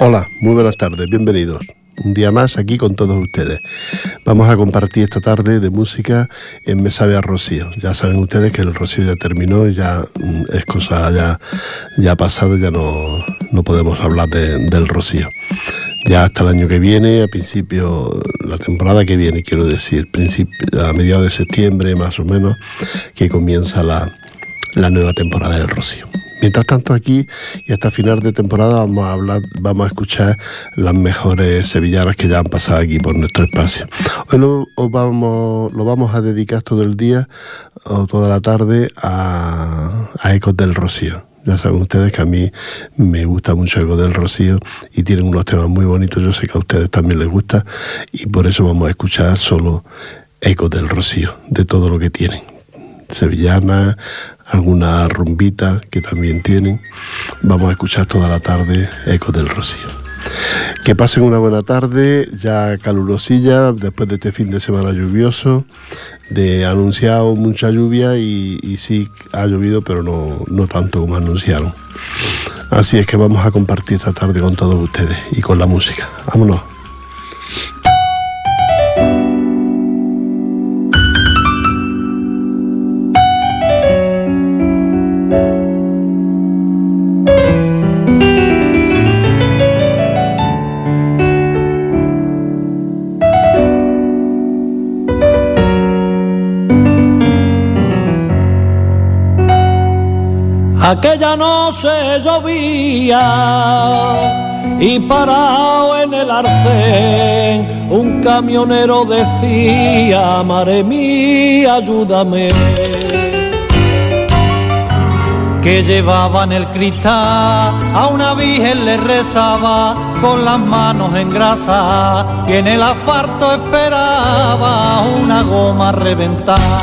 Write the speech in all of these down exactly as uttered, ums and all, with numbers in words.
Hola, muy buenas tardes, bienvenidos. Un día más aquí con todos ustedes. Vamos a compartir esta tarde de música en Me Sabe a Rocío. Ya saben ustedes que el Rocío ya terminó, ya es cosa ya, ya pasada, ya no, no podemos hablar de, del Rocío. Ya hasta el año que viene, a principio, la temporada que viene, quiero decir, principio, a mediados de septiembre más o menos, que comienza la, la nueva temporada del Rocío. Mientras tanto, aquí y hasta final de temporada vamos a hablar, vamos a escuchar las mejores sevillanas que ya han pasado aquí por nuestro espacio. Hoy lo, os vamos, lo vamos a dedicar todo el día o toda la tarde a, a Ecos del Rocío. Ya saben ustedes que a mí me gusta mucho Ecos del Rocío y tienen unos temas muy bonitos. Yo sé que a ustedes también les gusta y por eso vamos a escuchar solo Ecos del Rocío, de todo lo que tienen. Sevillanas, alguna rumbita que también tienen. Vamos a escuchar toda la tarde Ecos del Rocío. Que pasen una buena tarde, ya calurosilla, después de este fin de semana lluvioso, de anunciado mucha lluvia y, y sí ha llovido, pero no, no tanto como anunciaron. Así es que vamos a compartir esta tarde con todos ustedes y con la música. Vámonos. Aquella noche llovía y parado en el arcén un camionero decía: madre mía, ayúdame. Que llevaba en el cristal a una virgen le rezaba con las manos en grasa y en el asfalto esperaba una goma reventada.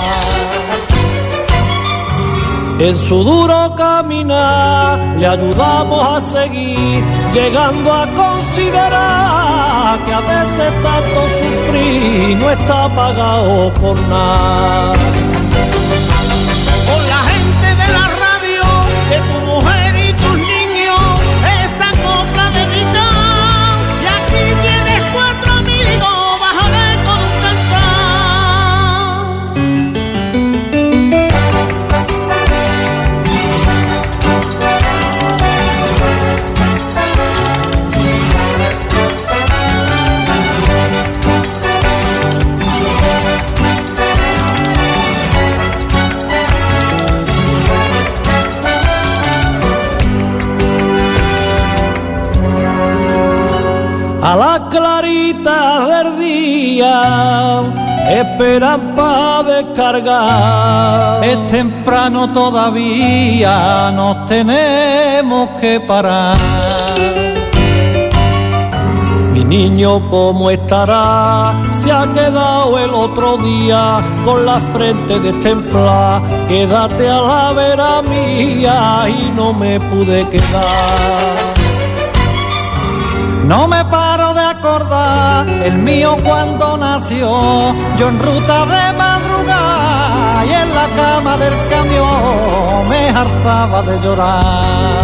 En su duro caminar le ayudamos a seguir, llegando a considerar que a veces tanto sufrir no está pagado por nada. Con la gente de la radio, de tu mujer y tus niños, esta copla dedicada, y aquí tienes cuatro amigos, bájale con un A las claritas del día esperan pa' descargar. Es temprano todavía, nos tenemos que parar. Mi niño, ¿cómo estará? Se ha quedado el otro día con la frente destemplada. Quédate a la vera mía y no me pude quedar. No me paro de acordar el mío cuando nació, yo en ruta de madrugada y en la cama del camión me hartaba de llorar.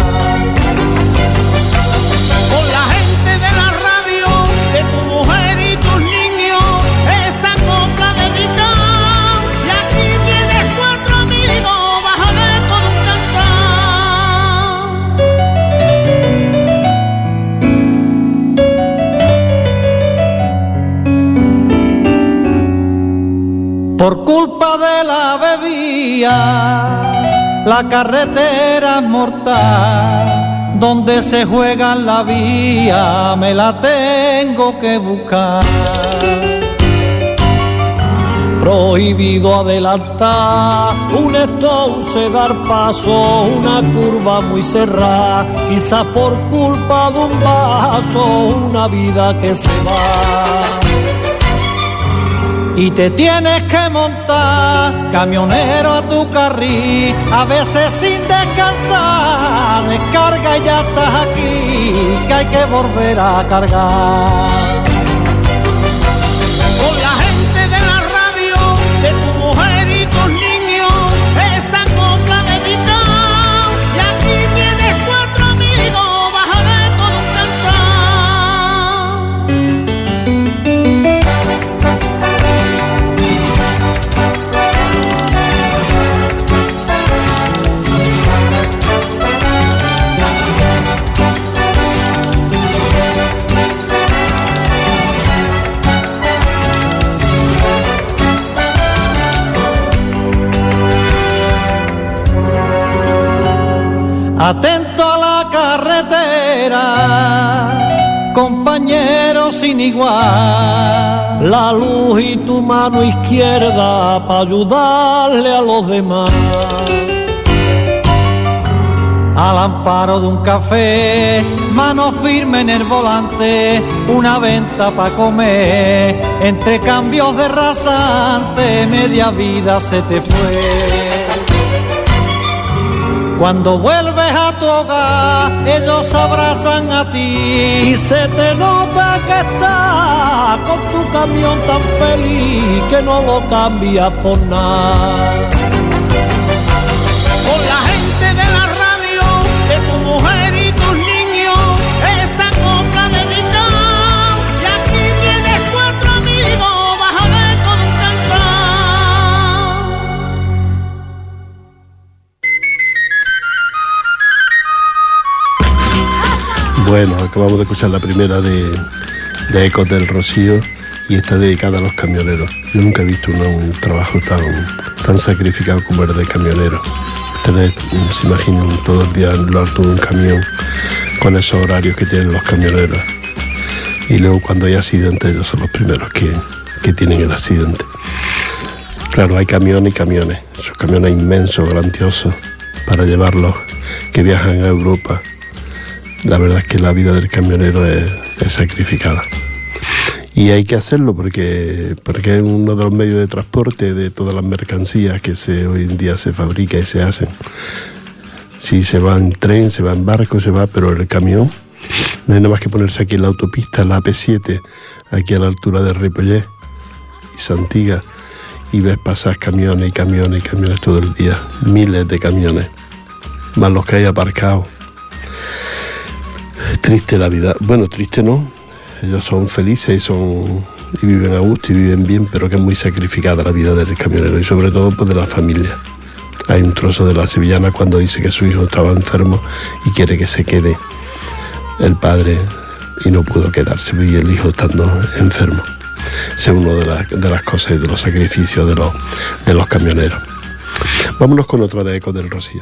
Con la gente de la radio, de tu mujer y tus niños, esta copla dedicada, y aquí tienes cuatro amigos, bájale con un Por culpa de la bebida, la carretera es mortal, donde se juega la vía, me la tengo que buscar. Prohibido adelantar, un entonces dar paso, una curva muy cerrada, quizás por culpa de un vaso, una vida que se va. Y te tienes que montar, camionero, a tu carril, a veces sin descansar, descarga y ya estás aquí, que hay que volver a cargar. Con la gente de la radio, de tu mujer y tus niños, esta copla dedicada, y aquí tienes cuatro amigos, bájale con un cantar. atento a la carretera, compañero sin igual, la luz y tu mano izquierda para ayudarle a los demás. Al amparo de un café, mano firme en el volante, una venta pa' comer, entre cambios de rasante, media vida se te fue. Cuando vuelves a tu hogar, ellos abrazan a ti y se te nota que estás con tu camión tan feliz que no lo cambias por nada. Con la gente de la radio, de tu mujer y tus niños, esta copla dedicada, y aquí tienes cuatro amigos, vas a ver con un cantar. Bueno, acabamos de escuchar la primera de, de Ecos del Rocío y está dedicada a los camioneros. Yo nunca he visto un, un trabajo tan, tan sacrificado como el de camioneros. Ustedes se imaginan todo el día en lo alto de un camión con esos horarios que tienen los camioneros. Y luego cuando hay accidentes ellos son los primeros que, que tienen el accidente. Claro, hay camiones y camiones. Esos camiones inmensos, grandiosos, para llevarlos, que viajan a Europa. La verdad es que la vida del camionero es, es sacrificada. Y hay que hacerlo porque, porque es uno de los medios de transporte de todas las mercancías que se, hoy en día se fabrica y se hacen. Si se va en tren, se va en barco, se va, pero el camión, no hay nada más que ponerse aquí en la autopista, la A P siete, aquí a la altura de Ripollet y Santiga, y ves pasar camiones y camiones y camiones todo el día, miles de camiones, más los que hay aparcados. Triste la vida, bueno, triste no. Ellos son felices y, son, y viven a gusto y viven bien, pero que es muy sacrificada la vida del camionero y sobre todo pues, de la familia. Hay un trozo de La Sevillana cuando dice que su hijo estaba enfermo y quiere que se quede el padre y no pudo quedarse y el hijo estando enfermo. Esa es una de, la, de las cosas y de los sacrificios de los, de los camioneros. Vámonos con otra de Ecos del Rocío.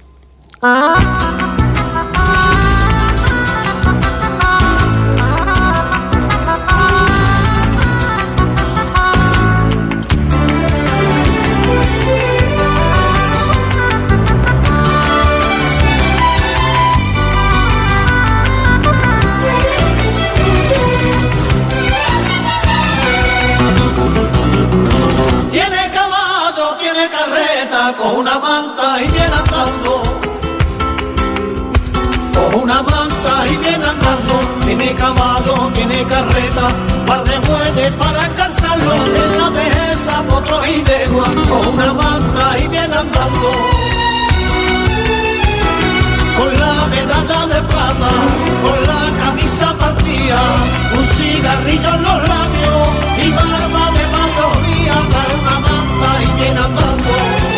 Con una manta y viene andando, con una manta y viene andando, tiene caballo, tiene carreta, par de bueyes para alcanzarlo, en la dehesa, potros y legua, con una manta y viene andando, con la medalla de plata, con la camisa partida, un cigarrillo en los labios y barba de mayoría, para una manta y viene andando.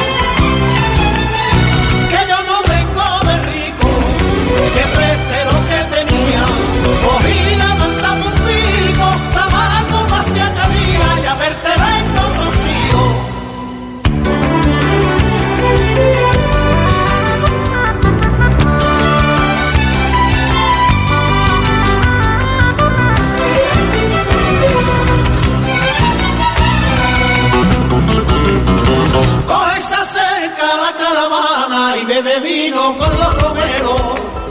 Que preste lo que tenía, cogí la manta por pico, tabaco hacia cadía y a verte vengo Rocío. Coge se acerca la caravana y bebe vino con los romeros.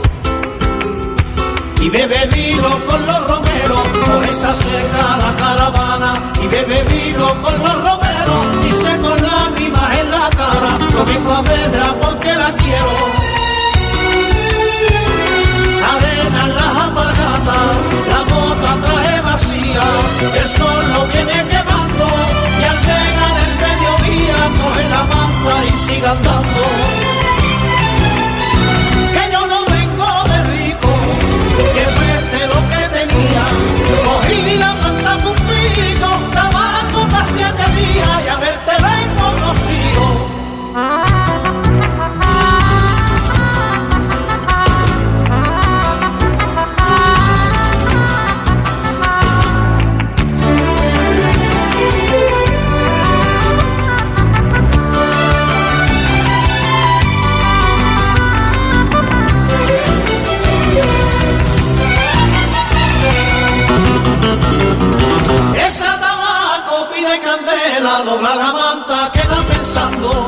Y bebe vino con los romeros, por esa cerca la caravana. Y bebe vino con los romeros, dice con lágrimas en la cara, lo vengo a verla porque la quiero. Arena en las alpargatas, la bota trae vacía, el sol lo viene quemando, y al llegar el mediodía coge la manta y sigue andando. Que preste lo que tenía, cogí la manta por fin. dobla la manta, queda pensando.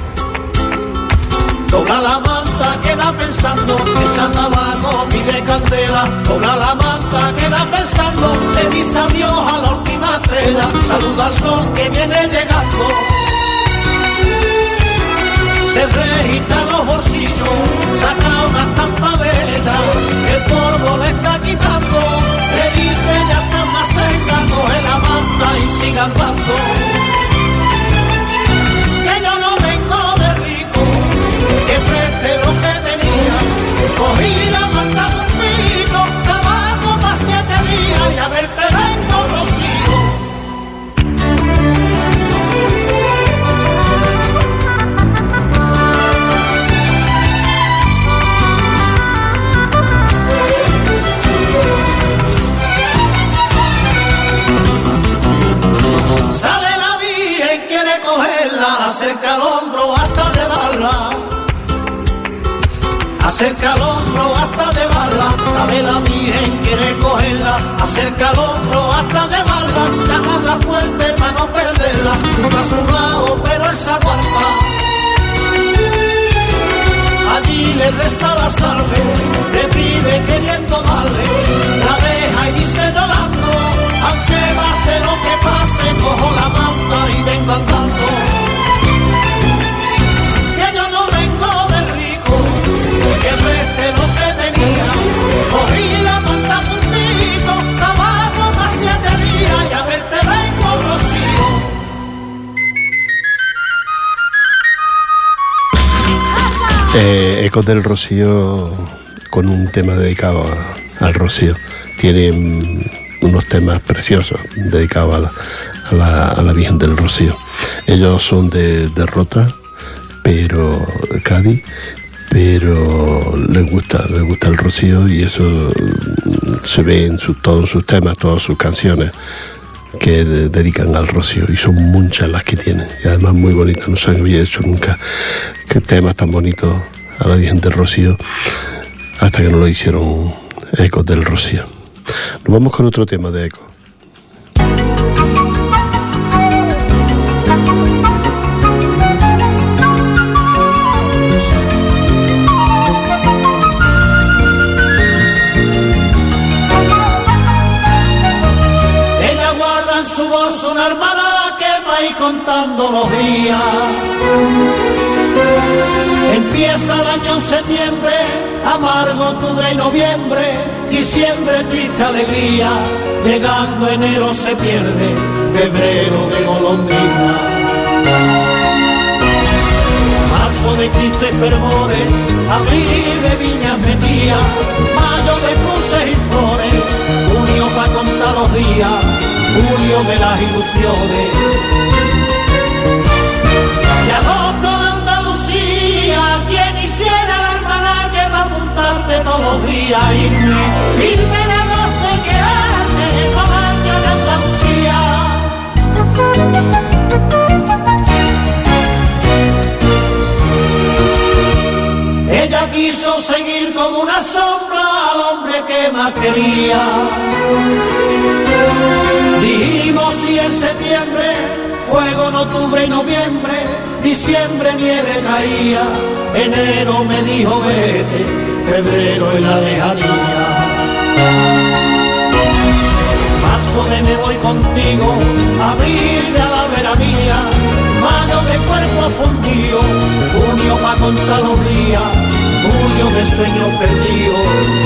Dobla la manta, queda pensando, esa tabaco pide candela. Dobla la manta, queda pensando, le dice adiós a la última estrella. Saluda al sol que viene llegando. Se registra los bolsillos, saca una estampa de ella, el polvo le está quitando, le dice ya está más cerca, coge la manta y siga andando. Que yo no vengo de rico, que preste lo que tenía, cogí la manta conmigo, trabajo para siete días y a verte vengo Rocío. Acerca el hombro hasta llevarla, acerca el hombro hasta llevarla, sabe la Virgen quiere cogerla, acerca el hombro hasta llevarla, se agarra fuerte para no perderla, sufre a su lado pero él se aguanta, allí le reza la salve, le pide queriendo darle, la deja y dice llorando, aunque pase lo que pase, cojo la manta y vengo andando. Que reste lo que tenía, cogí la manta conmigo, trabajo más siete días y a verte vengo Rocío. Eh, Ecos del Rocío con un tema dedicado a, al Rocío. Tienen unos temas preciosos dedicados a la, a la, a la Virgen del Rocío. Ellos son de, de Rota, pero Cádiz, pero les gusta, les gusta el Rocío y eso se ve en su, todos sus temas, todas sus canciones que de, dedican al Rocío y son muchas las que tienen y además muy bonitas, no se había hecho nunca que temas tan bonitos a la Virgen del Rocío hasta que no lo hicieron Ecos del Rocío. Nos vamos con otro tema de Ecos. Una hermana que va a ir contando los días. Empieza el año en septiembre, amargo octubre y noviembre, diciembre triste alegría, llegando enero se pierde, febrero de golondrina. Marzo de Cristo y fervores, abril de viñas metías, mayo de cruces y flores, junio pa' contar los días, julio de las ilusiones. Y agosto de Andalucía, quien hiciera la hermana que va a montarte todos los días. Irme, irme en agosto y quedarme todo el año en Andalucía. Ella quiso seguir como una sombra al hombre que más quería. Dijimos si en septiembre, fuego en octubre y noviembre, diciembre nieve caía, enero me dijo vete, febrero en la lejanía. Marzo de me voy contigo, abril de a la vera mía, mayo de cuerpo fundido, junio pa' contar los días, julio de sueños perdidos.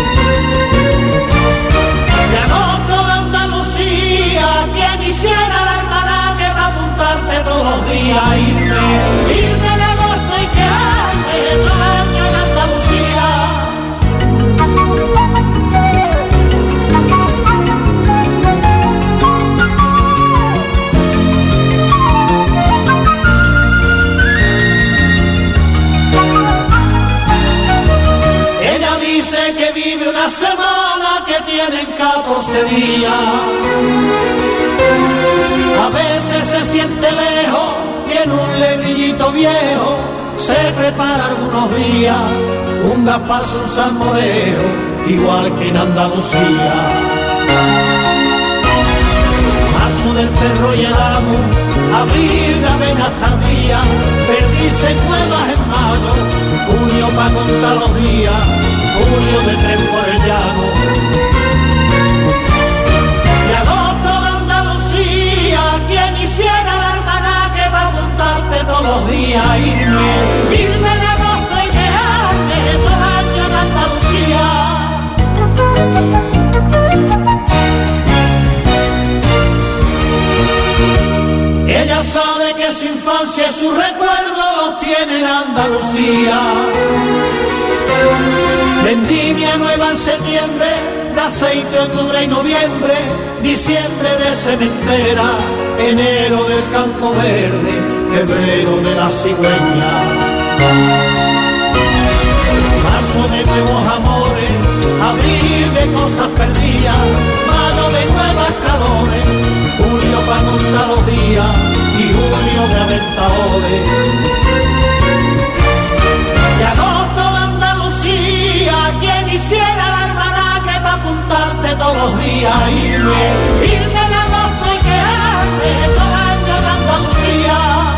De agosto de Andalucía, quien hiciera la hermana que va a apuntarte todos los días. Irme, irme en agosto y quedarme todo el año en Andalucía. Ella dice que vive una semana que tienen catorce días. A veces se siente lejos y en un lebrillito viejo se prepara algunos días un gazpazo, un salmorejo, igual que en Andalucía. Marzo del perro y el amo, abril de avenas tardías, perdices nuevas en mayo, junio pa' contar los días, junio de tren por el llano. Y agosto de Andalucía, quien hiciera la hermana que va a apuntarte todos los días, irme, irme en agosto y quedarme todo el año en Andalucía. Ella sabe que su infancia y su recuerdo los tiene en Andalucía. Vendimia nueva en septiembre, de aceite octubre y noviembre, diciembre de cementera, enero del campo verde, febrero de la cigüeña. Marzo de nuevos amores, abril de cosas perdidas, mayo de nuevas calores, junio pa' contar los días y junio de aventadores. Y agosto de Andalucía, quien hiciera la hermana que va a apuntarte todos los días, irme, irme en agosto y quedarme todo el año en Andalucía.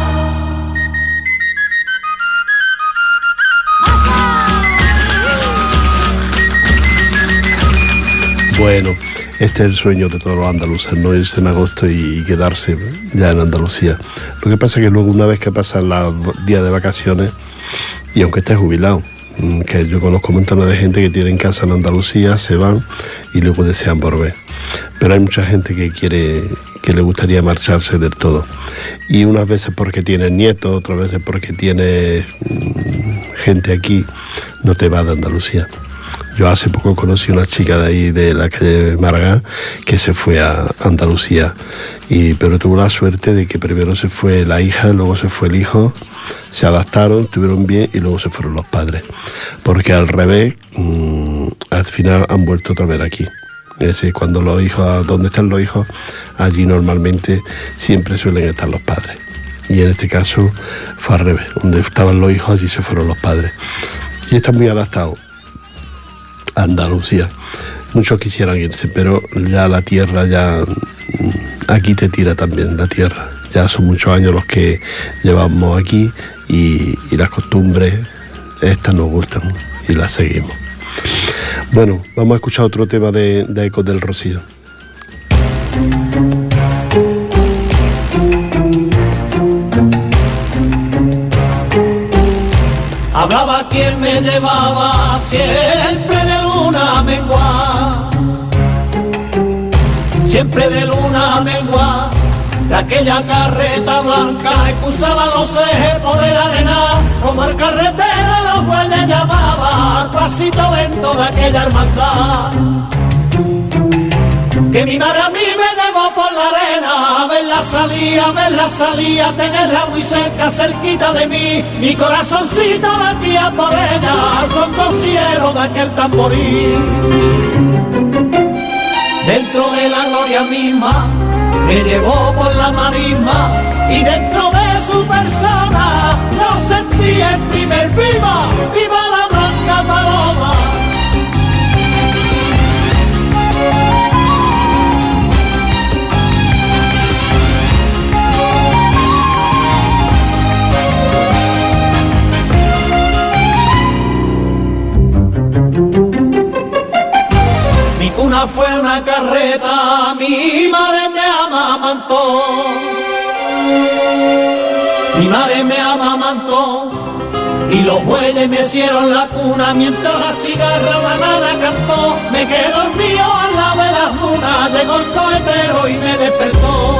Bueno, este es el sueño de todos los andaluces, no irse en agosto y quedarse ya en Andalucía. Lo que pasa es que luego, una vez que pasan los días de vacaciones, y aunque estés jubilado, que yo conozco montones de gente que tienen casa en Andalucía, se van y luego desean volver. Pero hay mucha gente que quiere, que le gustaría marcharse del todo. Y unas veces porque tienes nietos, otras veces porque tienes gente aquí, no te va de Andalucía. Yo hace poco conocí una chica de ahí, de la calle Málaga, que se fue a Andalucía, y, pero tuvo la suerte de que primero se fue la hija, luego se fue el hijo, se adaptaron, estuvieron bien y luego se fueron los padres. Porque al revés, mmm, al final han vuelto otra vez aquí. Es decir, cuando los hijos, donde están los hijos, allí normalmente siempre suelen estar los padres. Y en este caso fue al revés, donde estaban los hijos, allí se fueron los padres. Y están muy adaptados a Andalucía. Muchos quisieran irse, pero ya la tierra, ya aquí te tira también la tierra. Ya son muchos años los que llevamos aquí y, y las costumbres estas nos gustan y las seguimos. Bueno, vamos a escuchar otro tema de, de Ecos del Rocío. Hablaba quien me llevaba siempre de luna menguá, siempre de luna menguá, de aquella carreta blanca que cruzaba los ejes por el arenal, como el carretero los bueyes llamaba al pasito lento de aquella hermandad. Que mi madre a mí me llevó por la arena, a verla salir, a verla salir, a tenerla muy cerca, cerquita de mí. Mi corazoncito latía por ella, al son cosieros de aquel tamboril. Dentro de la gloria misma, me llevó por la marisma, y dentro de su persona, yo sentí el primer viva, viva la blanca paloma. Mi cuna fue una carreta, mi madre me amamantó, mi madre me amamantó, y los bueyes me hicieron la cuna, mientras la cigarra la nana cantó. Me quedé dormido al lado de las lunas, llegó el cohetero y me despertó.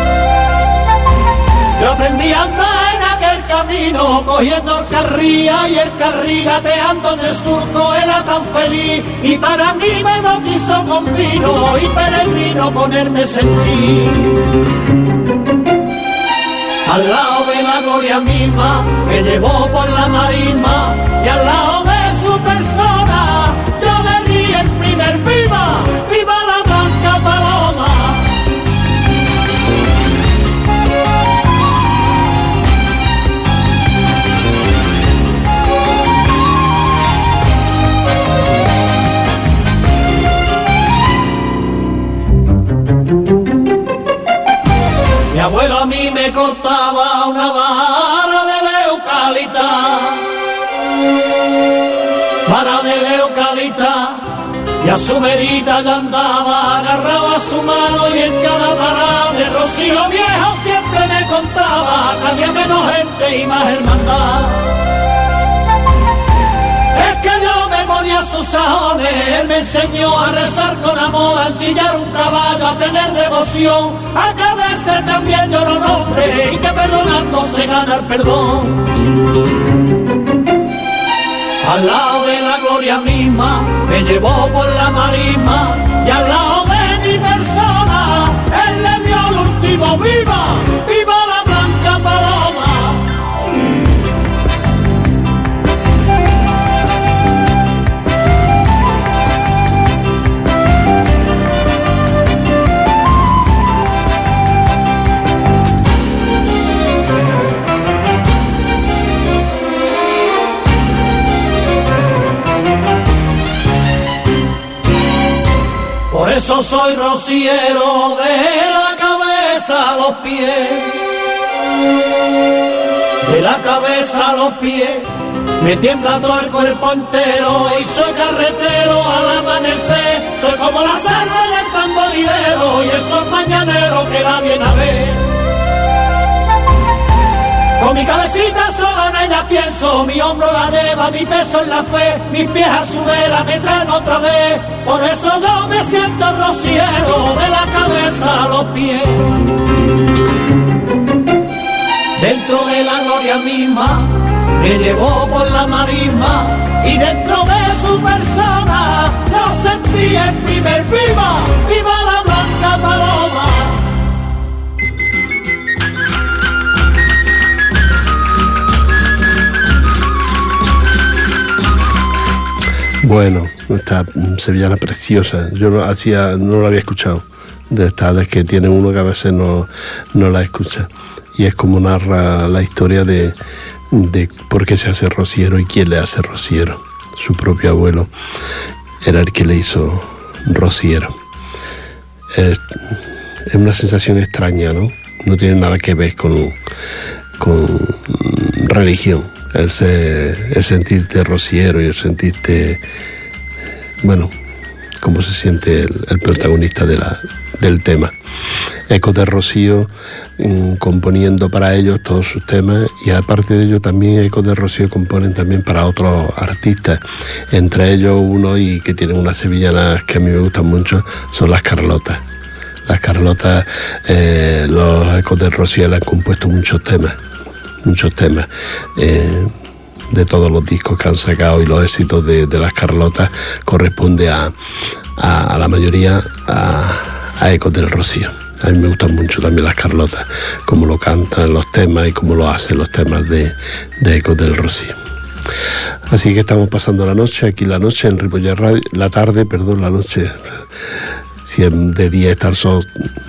Yo aprendí a andar en aquel camino, cogiendo el carrilla y el carril, gateando en el surco, era tan feliz. Y para mí me bautizó con vino, y peregrino ponerme sentir. Al lado de la gloria misma, me llevó por la marisma, y al lado de su persona, yo le di el primer viva, viva la blanca paloma. Mi abuelo a mí me cortaba una vara de eucalipta, vara de eucalipta, y a su verita ya andaba, agarraba su mano y en cada parada de rocío viejo siempre me contaba que había menos gente y más hermandad. Es que yo me ponía sus sajones, él me enseñó a rezar con amor, a ensillar un caballo, a tener devoción, a que a veces también lloro nombre y que perdonando se gana el perdón. Al lado de la gloria misma, me llevó por la marisma, y al lado de mi persona, él le dio el último viva, viva la blanca paloma. Por eso soy rociero de la cabeza a los pies, de la cabeza a los pies, me tiembla todo el cuerpo entero y soy carretero al amanecer, soy como la selva del tamborilero y esos mañaneros que la vienen a ver. Con mi cabecita solo en ella pienso, mi hombro la lleva, mi peso en la fe, mis pies a su vera me traen otra vez. Por eso yo me siento rociero de la cabeza a los pies. Dentro de la gloria misma me llevó por la marisma y dentro de su persona yo sentí el primer viva, viva la blanca paloma. Bueno, esta sevillana preciosa, yo no, hacía, no la había escuchado, de estas de que tiene uno que a veces no, no la escucha, y es como narra la historia de, de por qué se hace rociero y quién le hace rociero. Su propio abuelo era el que le hizo rociero. Es, es una sensación extraña, ¿no? No tiene nada que ver con, con religión. El, ser, el sentirte rociero y el sentirte, bueno, cómo se siente el, el protagonista de la, del tema. Ecos de Rocío mmm, componiendo para ellos todos sus temas, y aparte de ello también Ecos de Rocío componen también para otros artistas, entre ellos uno y que tienen unas sevillanas que a mí me gustan mucho, son las Carlotas. Las Carlotas, eh, los Ecos de Rocío le han compuesto muchos temas. muchos temas eh, de todos los discos que han sacado, y los éxitos de, de las Carlotas corresponde a, a, a la mayoría a, a Ecos del Rocío. A mí me gustan mucho también las Carlotas, como lo cantan los temas y como lo hacen los temas de, de Ecos del Rocío. Así que estamos pasando la noche, aquí la noche en Ripollet Radio, la tarde, perdón, la noche, si de día está el sol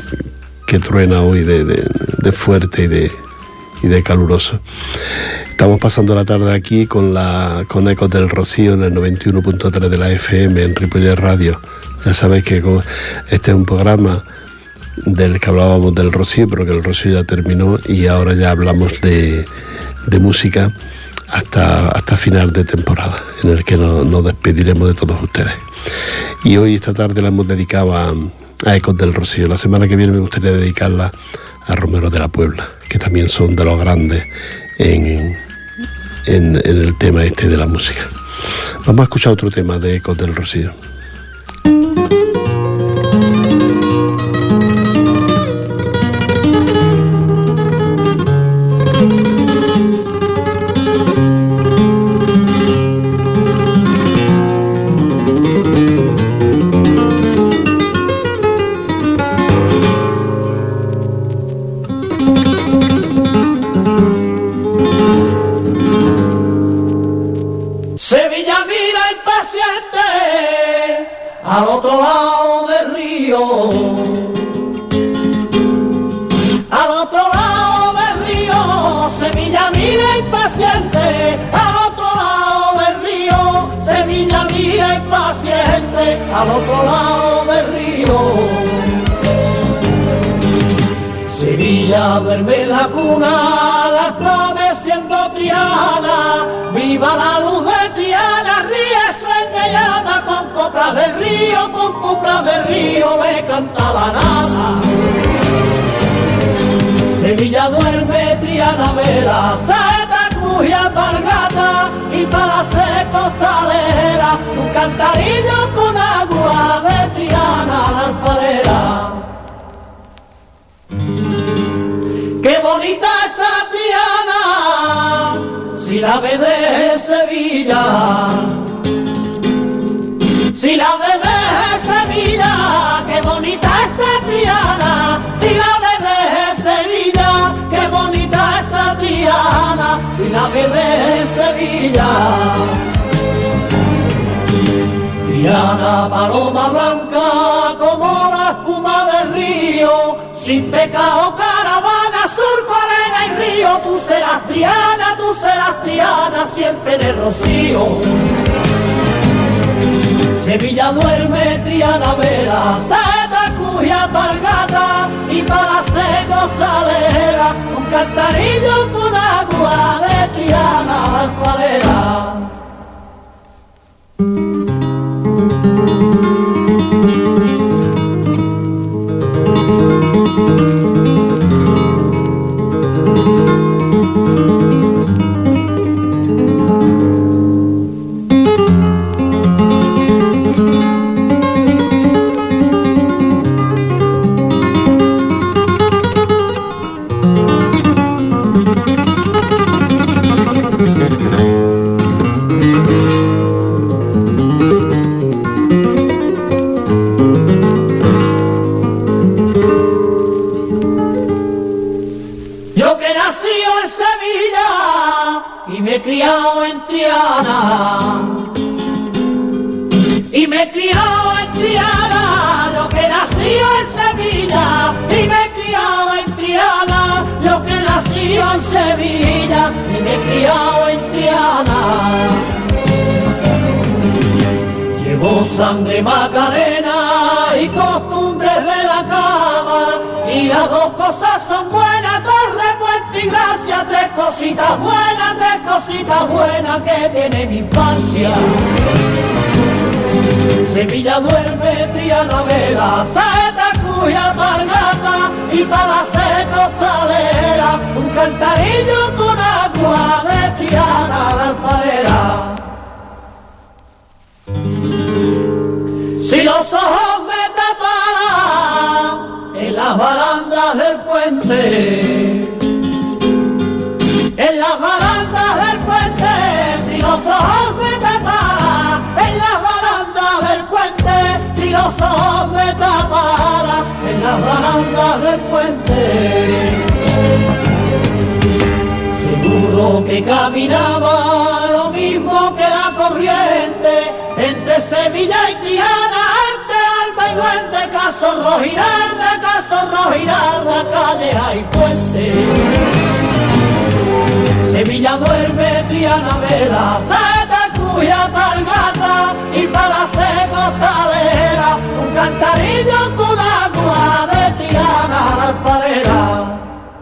que truena hoy de, de, de fuerte y de y de caluroso. Estamos pasando la tarde aquí con la con Ecos del Rocío en el noventa y uno punto tres de la F M en Ripollet Radio. Ya sabéis que este es un programa del que hablábamos del Rocío, pero que el Rocío ya terminó y ahora ya hablamos de, de música hasta, hasta final de temporada, en el que nos, nos despediremos de todos ustedes. Y hoy, esta tarde, la hemos dedicado a, a Ecos del Rocío. La semana que viene me gustaría dedicarla a Romero de la Puebla, que también son de los grandes en, en, en el tema este de la música. Vamos a escuchar otro tema de Ecos del Rocío. Al otro lado del río, al otro lado del río, Sevilla mira impaciente, al otro lado del río, Sevilla mira impaciente, al otro lado del río. Sevilla duerme la cuna, la está meciendo Triana, viva la luz de Triana, ríe sueña y llama, con coplas del río, con coplas del río le canta la nana. Sevilla duerme, Triana vela, saeta, cruz y alpargata, y para ser costalera, un cantarillo con agua de Triana la alfarera. ¡Qué bonita está Triana! Si la ve de Sevilla, si la ve de Sevilla, qué bonita está Triana, si la ve de Sevilla, qué bonita está Triana, si la ve de Sevilla. Triana, paloma blanca como la espuma del río, sin pecado caravana, surco, arena y río, tú serás Triana, tú serás Triana, siempre en el rocío. Sevilla duerme, Triana vela, saeta, cruz y alpargata, y para ser costalera, un cantarillo con agua de Triana la alfarera. Y me he criado en Triana, yo que nací en Sevilla. Y me he criado en Triana, yo que nací en Sevilla. Y me he criado en Triana. Llevo sangre macarena y costumbres de la cama, y las dos cosas son buenas, Torre, Puente y Gracia, tres cositas buenas, tres cositas buenas que tiene mi infancia. Sevilla duerme, Triana vela, saeta, cruz y alpargata, y para ser costalera, un cantarillo con agua de Triana la alfarera. Si los ojos me taparan en las barandas del puente, en las barandas del puente, si los ojos me taparan en las barandas del puente, si los ojos me taparan en las barandas del puente, seguro que caminaba lo mismo que la corriente entre Sevilla y Triana, arte, alba y duende, Cazorro, Giralda, Cazorro, Giralda, Calleja y Fuente. Sevilla duerme, Triana vela, saeta, cruz y alpargata, y para ser costalera, un cantarillo con agua de Triana la alfarera.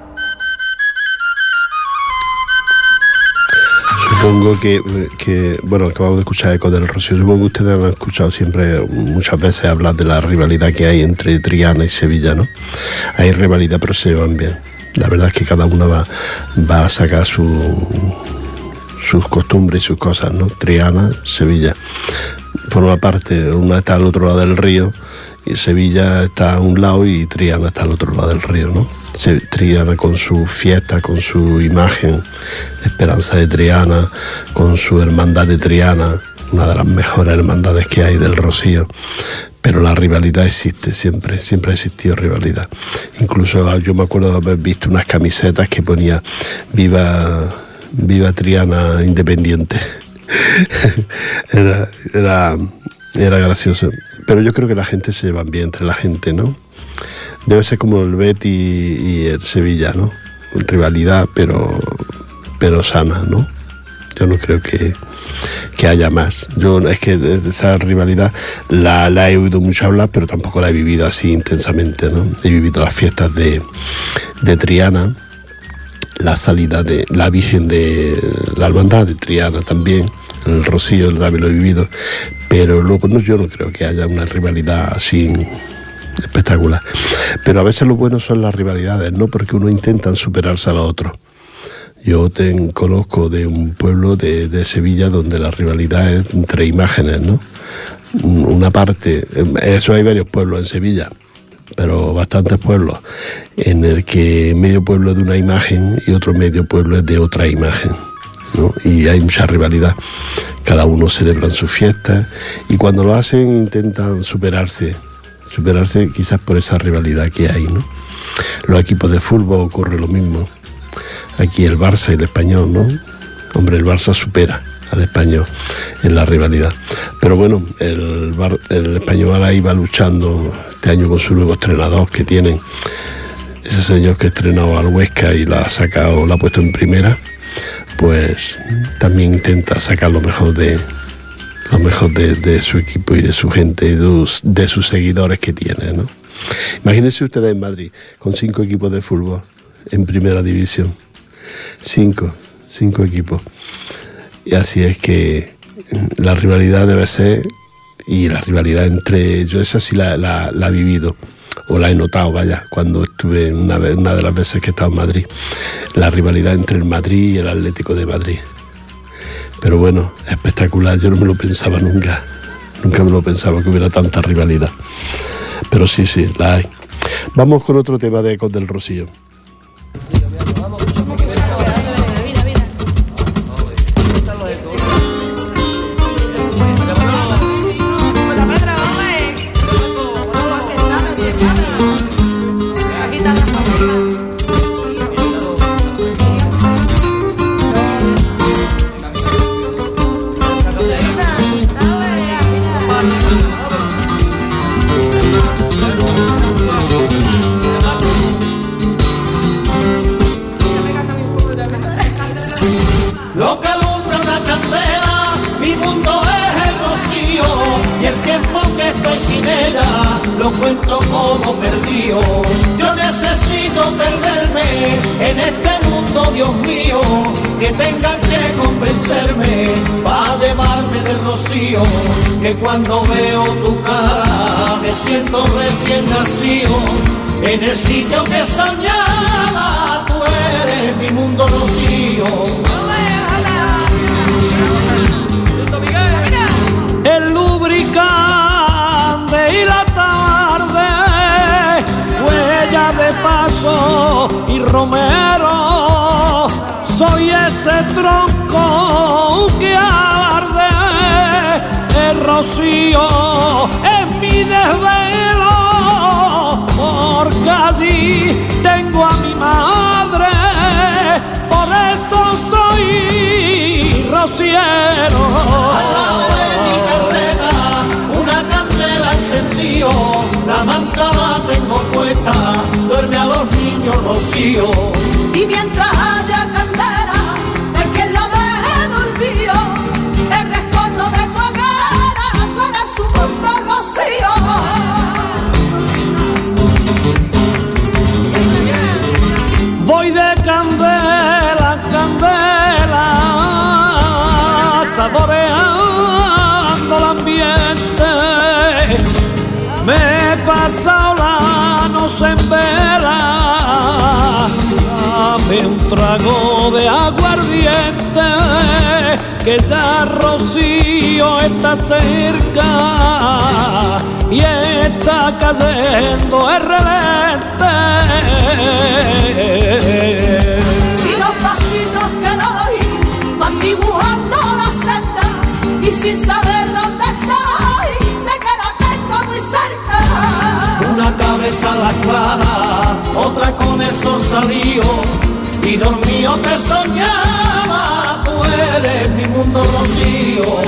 Supongo que, que, bueno, acabamos de escuchar Eco del Rocío. Supongo que ustedes han escuchado siempre, muchas veces hablar de la rivalidad que hay entre Triana y Sevilla, ¿no? Hay rivalidad, pero se llevan bien. La verdad es que cada uno va, va a sacar su, sus costumbres y sus cosas, ¿no? Triana, Sevilla. Forma parte, una está al otro lado del río, y Sevilla está a un lado y Triana está al otro lado del río, ¿no? Triana con su fiesta, con su imagen, Esperanza de Triana, con su hermandad de Triana, una de las mejores hermandades que hay del Rocío. Pero la rivalidad existe siempre, siempre ha existido rivalidad. Incluso yo me acuerdo de haber visto unas camisetas que ponía Viva, Viva Triana Independiente. era, era, era gracioso. Pero yo creo que la gente se lleva bien entre la gente, ¿no? Debe ser como el Betis y el Sevilla, ¿no? Rivalidad, pero, pero sana, ¿no? Yo no creo que, que haya más. Yo es que esa rivalidad la, la he oído mucho hablar, pero tampoco la he vivido así intensamente, ¿no? He vivido las fiestas de, de Triana, la salida de la Virgen de la Hermandad de Triana también, en el Rocío también lo he vivido, pero luego no, yo no creo que haya una rivalidad así espectacular. Pero a veces lo bueno son las rivalidades, ¿no? Porque uno intenta superarse a los otros. Yo te conozco de un pueblo de, de Sevilla donde la rivalidad es entre imágenes, ¿no? Una parte, eso hay varios pueblos en Sevilla, pero bastantes pueblos, en el que medio pueblo es de una imagen y otro medio pueblo es de otra imagen, ¿no? Y hay mucha rivalidad, cada uno celebra sus fiestas y cuando lo hacen intentan superarse, superarse quizás por esa rivalidad que hay, ¿no? Los equipos de fútbol ocurre lo mismo. Aquí el Barça y el Español, ¿no? Hombre, el Barça supera al Español en la rivalidad. Pero bueno, el, Bar, el Español ahora iba luchando este año con su nuevo entrenador que tienen. Ese señor que ha estrenado al Huesca y la ha sacado, la ha puesto en primera, pues también intenta sacar lo mejor de lo mejor de, de su equipo y de su gente y de sus, de sus seguidores que tiene, ¿no? Imagínense ustedes en Madrid con cinco equipos de fútbol en primera división. Cinco, cinco equipos. Y así es que la rivalidad debe ser, y la rivalidad entre ellos, esa sí la, la, la he vivido, o la he notado, vaya, cuando estuve una, vez, una de las veces que he estado en Madrid, la rivalidad entre el Madrid y el Atlético de Madrid. Pero bueno, espectacular, yo no me lo pensaba nunca, nunca me lo pensaba que hubiera tanta rivalidad. Pero sí, sí, la hay. Vamos con otro tema de Ecos del Rocío. Lo que alumbra una candela, mi mundo es el rocío, y el tiempo que estoy sin ella, lo cuento como perdido. Yo necesito perderme en este mundo, Dios mío, que tengan que convencerme para llevarme del rocío, que cuando veo tu cara me siento recién nacido, en el sitio que soñaba, tú eres mi mundo rocío. El lubricante y la tarde, huella de paso y romero, soy ese tronco que arde, el rocío es mi desvelo, porque allí tengo a mi madre, por eso soy rociero. La manta la tengo puesta, duerme a los niños rocío. Y mientras haya candela, hay quien lo deje dormido, el recuerdo de tu hoguera, tú eres un mundo rocío. Voy de candela en candela, saboreando el ambiente. Me he pasado la noche en vela, dame un trago de aguardiente, que ya Rocío está cerca y está cayendo el relente. Y los pasitos que doy van dibujando la senda, y sin saber dónde estoy, sé que la tengo muy cerca. Una cabeza a la clara, otra con el sol salido, y dormido te soñaba, tú eres mi mundo rocío.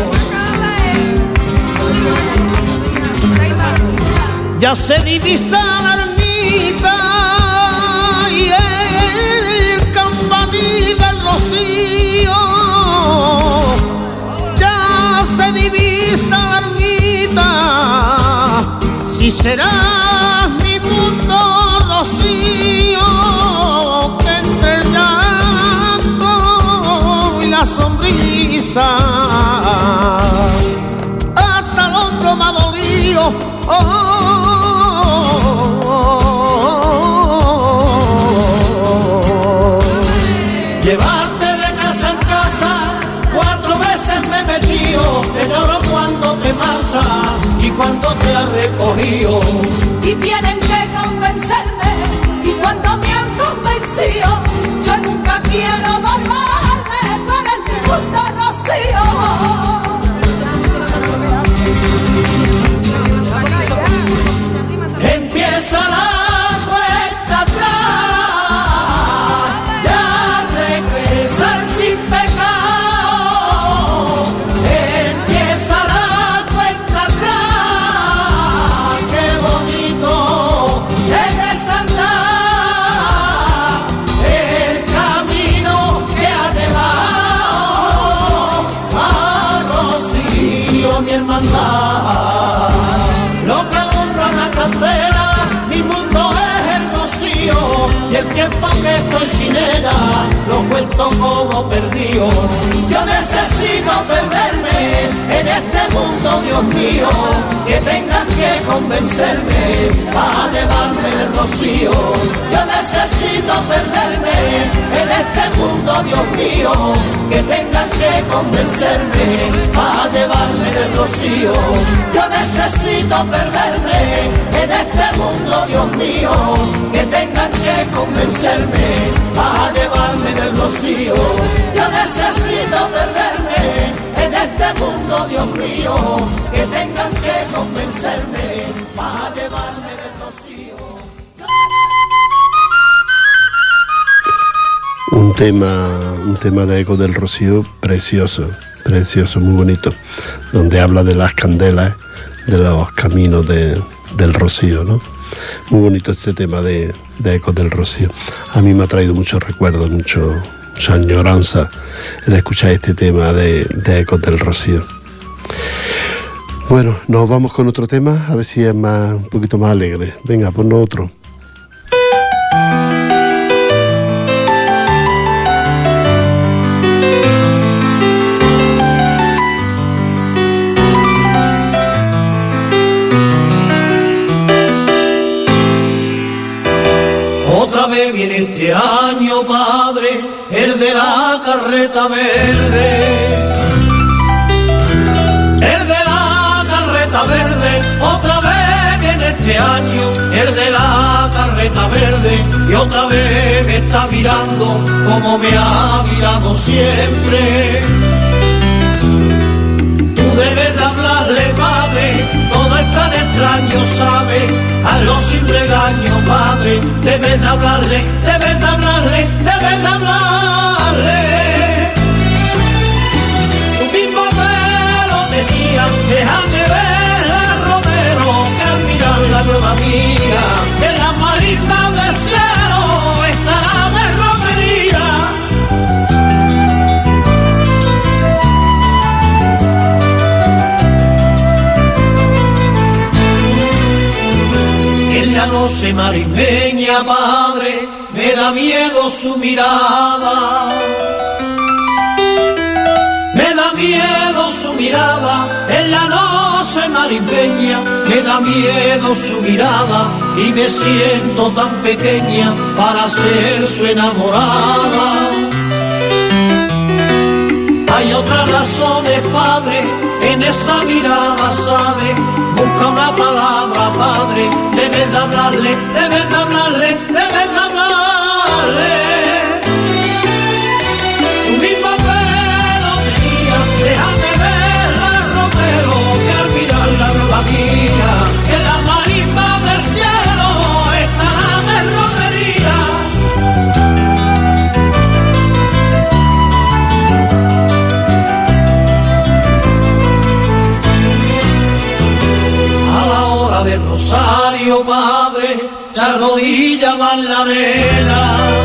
Ya se divisa la ermita y el campanil del rocío, ya se divisa la ermita, si serás mi mundo rocío. risa. Hasta el otro me ha dolido. Oh, oh, oh, oh. Llevarte de casa en casa, cuatro veces me he metido, te lloro cuando te marchas y cuando te has recogido. Y tienen que convencerme, y cuando me han convencido, yo nunca quiero volverme, tú eres mi justo Rocío. Empieza la cuenta atrás, ya regresar sin pecado. Empieza la cuenta atrás, qué bonito es desandar el camino que ha dejado a Rocío, mi hermandad. Lo que alumbra la candela, mi mundo es el Rocío, y el tiempo que estoy sin ella lo cuento como perdido. Yo necesito perderme en este mundo, Dios mío, que tengan que convencerme para llevarme el Rocío. Yo necesito perderme en este mundo, Dios mío, que tengan que convencerme para llevarme el Rocío. Yo necesito perderme en este mundo, Dios mío, que tengan que convencerme para llevarme del Rocío. Yo necesito perderme en este mundo, Dios mío, que tengan que convencerme para llevarme del Rocío. Un tema, un tema de Eco del Rocío precioso, precioso, muy bonito, donde habla de las candelas, de los caminos de, del Rocío, ¿no? Muy bonito este tema de, de Ecos del Rocío. A mí me ha traído muchos recuerdos, mucho, mucha añoranza el escuchar este tema de, de Ecos del Rocío. Bueno, nos vamos con otro tema, a ver si es más, un poquito más alegre. Venga, ponnos otro. Otra vez viene este año, padre, el de la carreta verde. El de la carreta verde, otra vez viene este año, el de la carreta verde, y otra vez me está mirando como me ha mirado siempre. Tú debes de hablarle, padre, todo es tan extraño, ¿sabe? Hazlo sin regaño, padre, debes de hablarle, debes de hablarle, debes de hablarle. Su mismo pelo tenía, déjame ver el romero, que al mirar la nueva mía, en la marita del cielo estará de romería. No se marismeña, padre, me da miedo su mirada. Me da miedo su mirada, en la noche marismeña, me da miedo su mirada, y me siento tan pequeña para ser su enamorada. Hay otras razones, padre, en esa mirada, ¿sabe? Busca una palabra, padre, debes de hablarle, debes de hablarle, debes de hablarle. Su mismo pelo tenía, déjame ver el romero, que al mirar la nueva mía, que la marisma del cielo estará de romería. De Rosario, padre, se arrodilla más la arena,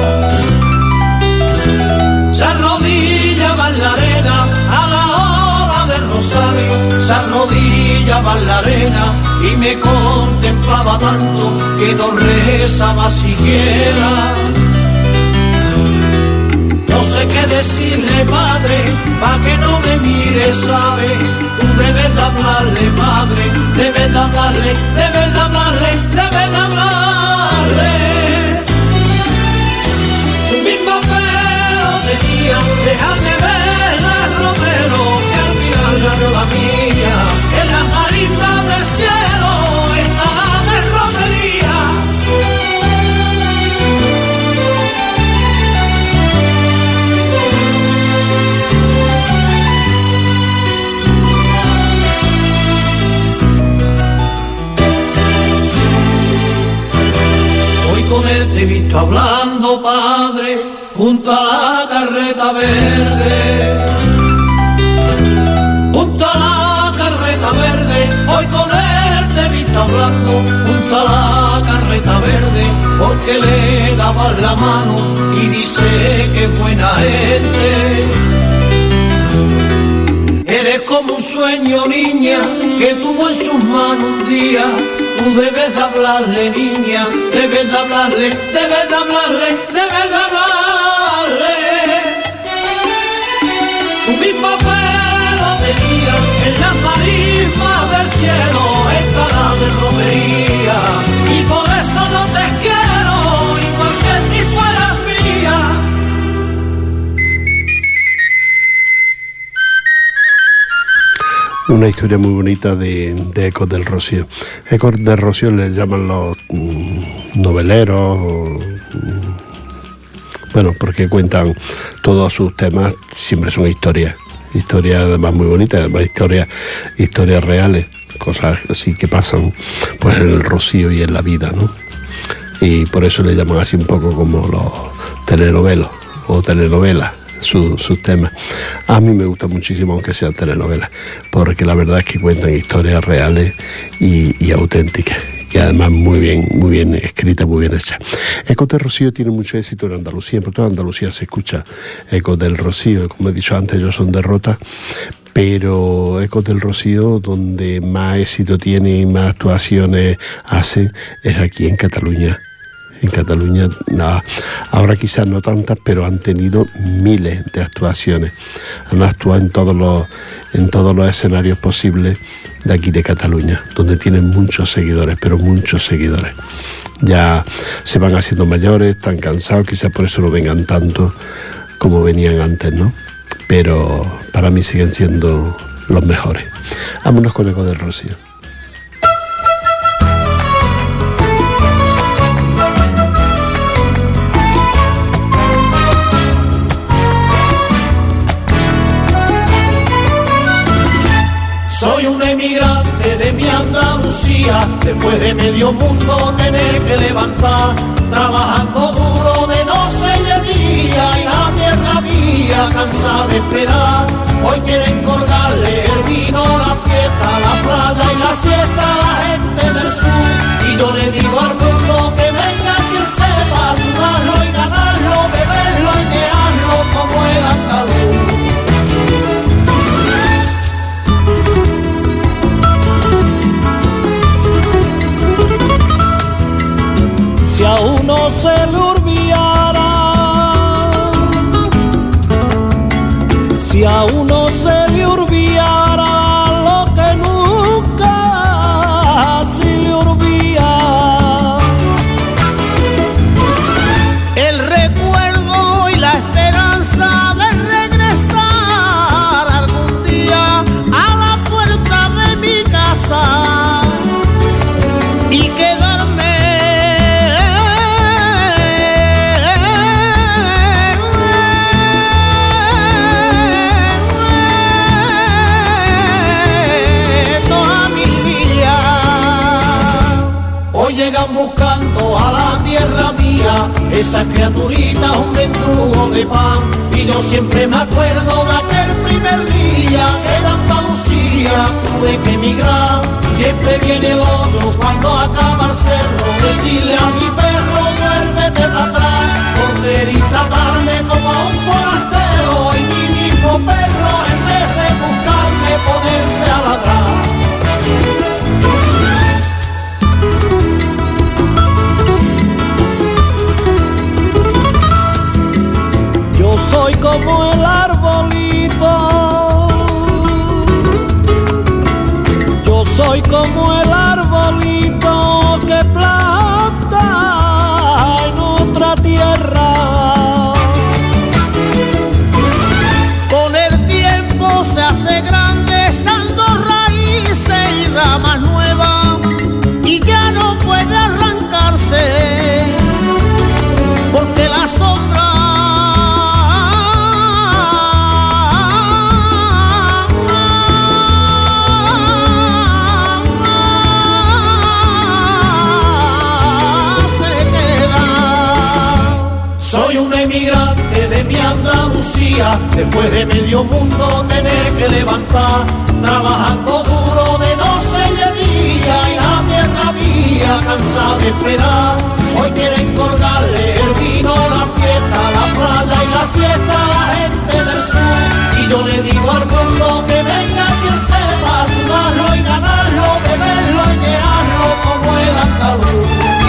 se arrodilla más la arena, a la hora del Rosario, se arrodilla más la arena, y me contemplaba tanto que no rezaba siquiera. No sé qué decirle, padre, pa' que no me que sabe, tú debes de hablarle, madre, debes de hablarle, debes de hablarle, debes de hablarle. Su mismo pelo tenía, déjame ver la Romero, que al final ganó la mía, en la marina del cielo estaba de romería. Con él te he visto hablando, padre, junto a la carreta verde. Junto a la carreta verde, hoy con él te he visto hablando, junto a la carreta verde, porque le daban la mano y dice que es buena gente. Eres como un sueño, niña, que tuvo en sus manos un día. Tú debes de hablarle, niña, debes de hablarle, debes de hablarle, debes de hablarle. Tu mismo pelo tenía en las marismas del cielo, estará de romería, y por eso no te quiero, igual que si fueras mía. Una historia muy bonita de, de Ecos del Rocío. Ecos del Rocío le llaman los mm, noveleros, o, mm, bueno, porque cuentan todos sus temas, siempre son historias, historias además muy bonitas, además historias, historias reales, cosas así que pasan pues en el Rocío y en la vida, ¿no? Y por eso le llaman así un poco como los telenovelos o telenovelas. Sus, sus temas. A mí me gusta muchísimo, aunque sean telenovelas, porque la verdad es que cuentan historias reales y, y auténticas, y además muy bien, muy bien escritas, muy bien hechas. Ecos del Rocío tiene mucho éxito en Andalucía, por toda Andalucía se escucha Ecos del Rocío. Como he dicho antes, ellos son de Rota, pero Ecos del Rocío, donde más éxito tiene y más actuaciones hace, es aquí en Cataluña. En Cataluña, nada, ahora quizás no tantas, pero han tenido miles de actuaciones. Han actuado en todos los, en todos los escenarios posibles de aquí de Cataluña, donde tienen muchos seguidores, pero muchos seguidores. Ya se van haciendo mayores, están cansados, quizás por eso no vengan tanto como venían antes, ¿no? Pero para mí siguen siendo los mejores. Vámonos con Ecos del Rocío. Soy un emigrante de mi Andalucía, después de medio mundo tener que levantar, trabajando duro de noche y de día, y la tierra mía cansada de esperar. Hoy quieren colgarle el vino, la fiesta, la playa y la siesta a la gente del sur, y yo le digo al mundo que venga quien sepa sudarlo y ganarlo, beberlo y nearlo como el andaluz. Si a uno se le olvidara, si a uno se le olvidara lo que nunca se le olvida, el recuerdo y la esperanza de regresar algún día a la puerta de mi casa y quedarme llegan buscando a la tierra mía, esas criaturitas un mendrugo de pan, y yo siempre me acuerdo de aquel primer día que en Andalucía tuve que emigrar. Siempre viene el otro cuando acaba el cerro, decirle a mi perro vuélvete para atrás, volver y tratarme como a un forastero, y mi mismo perro en vez de buscarme ponerse a ladrar. soy como el arbolito soy como el arbolito que planta en otra tierra. Con el tiempo se hace grande, echando raíces y ramas nuevas, y ya no puede arrancarse, porque la sombra se queda. Soy un emigrante de mi Andalucía, después de medio mundo tener que levantar, trabajando duro de noche y de día, y la tierra mía cansada de esperar. Hoy quieren colgarle el vino, la fiesta, la playa y la siesta a la gente del sur, y yo le digo al mundo que venga quien sepa sumarlo y ganarlo, beberlo y llenarlo como el andaluz.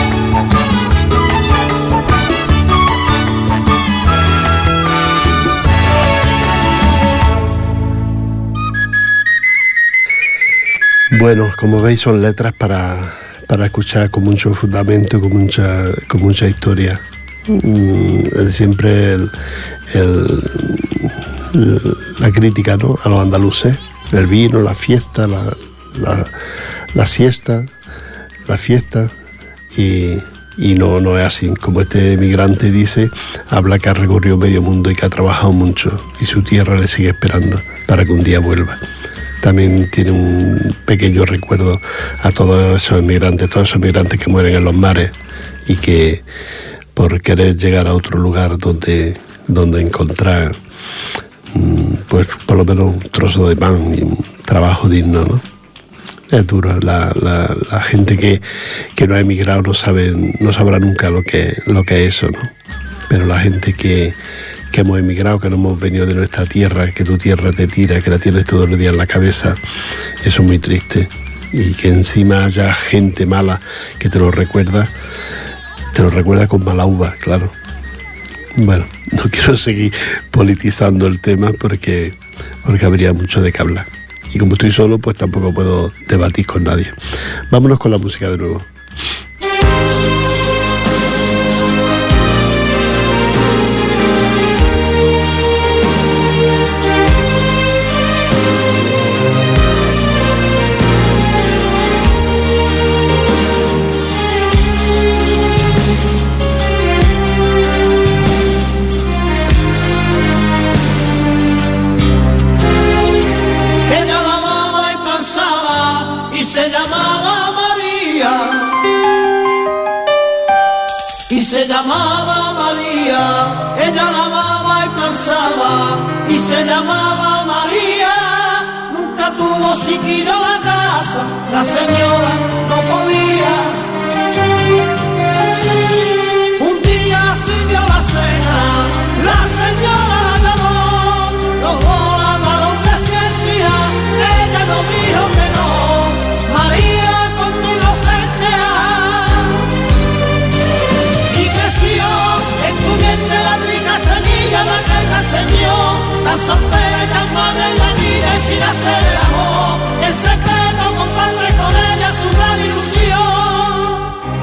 Bueno, como veis son letras para, para escuchar con mucho fundamento, con mucha, con mucha historia. Mm, siempre el, el, la crítica, ¿no?, a los andaluces, el vino, la fiesta, la, la, la siesta, la fiesta, y, y no, no es así. Como este emigrante dice, habla que ha recorrido medio mundo y que ha trabajado mucho, y su tierra le sigue esperando para que un día vuelva. También tiene un pequeño recuerdo a todos esos emigrantes, todos esos emigrantes que mueren en los mares y que por querer llegar a otro lugar donde, donde encontrar pues por lo menos un trozo de pan y un trabajo digno, ¿no? Es duro. La, la, la gente que, que no ha emigrado no sabe, no sabrá nunca lo que, lo que es eso, ¿no? Pero la gente que que hemos emigrado, que no hemos venido de nuestra tierra, que tu tierra te tira, que la tienes todos los días en la cabeza, eso es muy triste. Y que encima haya gente mala que te lo recuerda, te lo recuerda con mala uva, claro. Bueno, no quiero seguir politizando el tema porque, porque habría mucho de qué hablar. Y como estoy solo, pues tampoco puedo debatir con nadie. Vámonos con la música de nuevo. Se llamaba María, ella lavaba y planchaba, y se llamaba María. Nunca tuvo siquiera la casa, la señora no podía. Un día sirvió la cena, la señora la llamó, los dos hablaron de ciencia, ella no dijo que no. María con tu inocencia estudiante, la rica semilla de aquel la enseñó, tan soltera y tan madre en la vida y sin hacer el amor, en secreto comparte con ella su gran ilusión.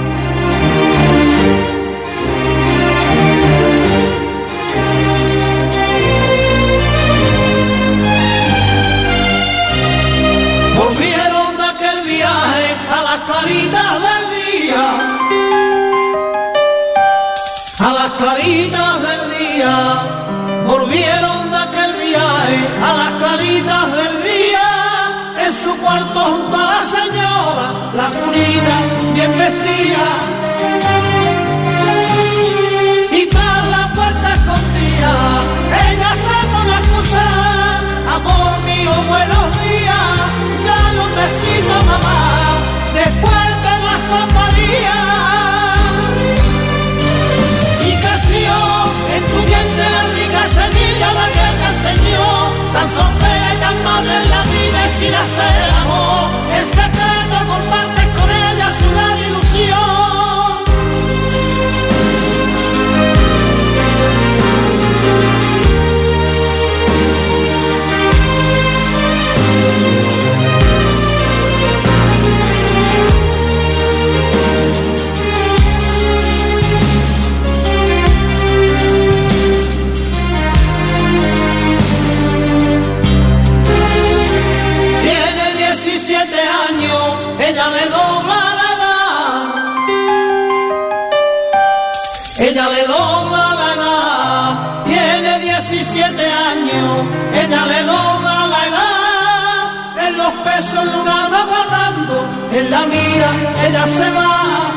Volvieron de aquel viaje a las claritas del día, a las claritas del día, volvieron de aquel viaje, a las claritas del día, en su cuarto junto a la señora, la cunita bien vestida, y tras la puerta escondida, ella se pone a excusar, amor mío, buenos días, dale un besito mamá, después de las compañías. Estudiante, la rica semilla la que me enseñó, tan soltera y tan madre en la vida y sin hacer amor, en secreto compartes con ella su gran ilusión. diecisiete años, ella le dobla la edad, en los pesos en una va guardando, en la mía ella se va.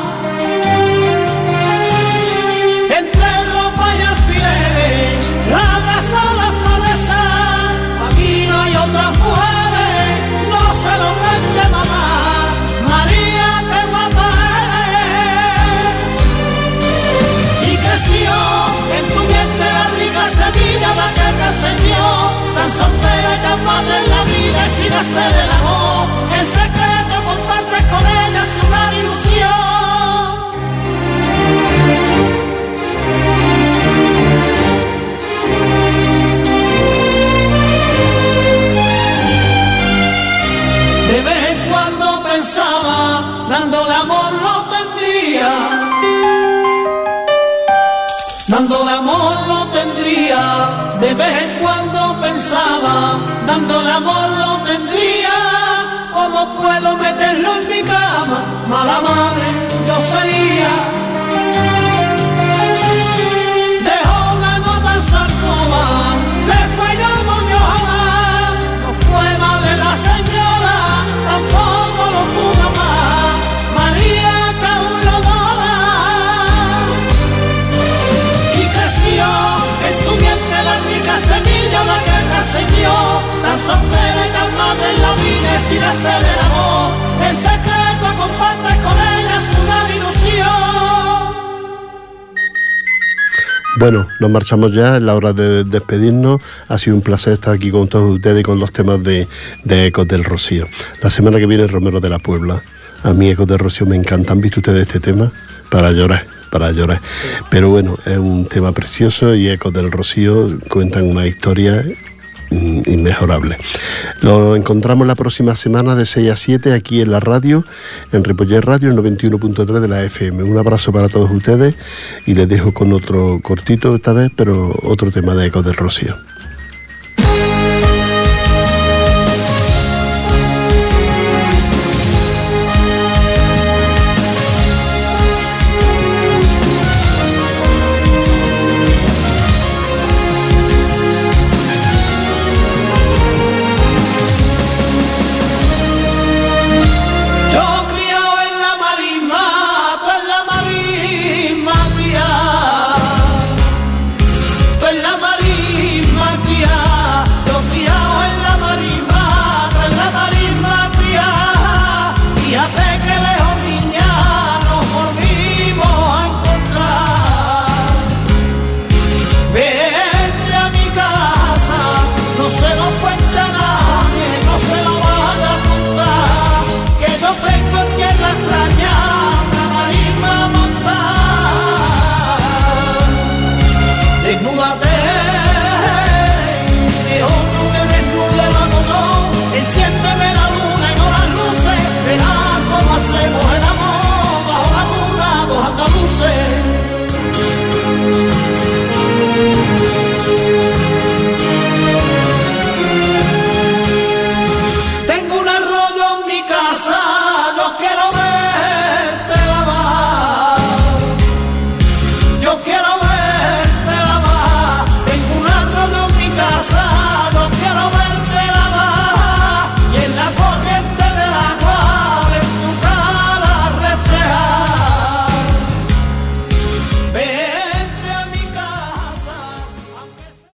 Entre ropa y alfileres, la abraza la cabeza, a mí no hay otras mujeres, no se lo vende mamá, María que guapa es. Y creció en tu vientre la rica semilla de aquel que enseñó, tan soltera y tan madre en la vida y sin hacer el amor, en secreto compartes con ella su gran ilusión. De vez en cuando pensaba, dándole amor lo tendría, dándole amor lo tendría. De vez en cuando pensaba, dándole amor lo tendría. ¿Cómo puedo meterlo en mi cama? Mala madre yo sería. Dejó una nota en su alcoba, se fue y no volvió jamás. No fue madre la señora, tampoco lo pudo más. María que aún lo adora. Y creció en tu vientre la rica semilla de aquel que enseñó, tan soltera y tan madre en la vida y sin hacer el amor, en secreto compartes con ella su gran ilusión. Bueno, nos marchamos ya, es la hora de despedirnos. Ha sido un placer estar aquí con todos ustedes y con los temas de, de Ecos del Rocío. La semana que viene Romero de la Puebla. A mí Ecos del Rocío me encanta. ¿Han visto ustedes este tema? Para llorar, para llorar. Pero bueno, es un tema precioso y Ecos del Rocío cuentan una historia inmejorable. Lo encontramos la próxima semana de seis a siete aquí en la radio, en Ripollet Radio, el noventa y uno punto tres de la F M. Un abrazo para todos ustedes y les dejo con otro cortito esta vez, pero otro tema de Ecos del Rocío. En la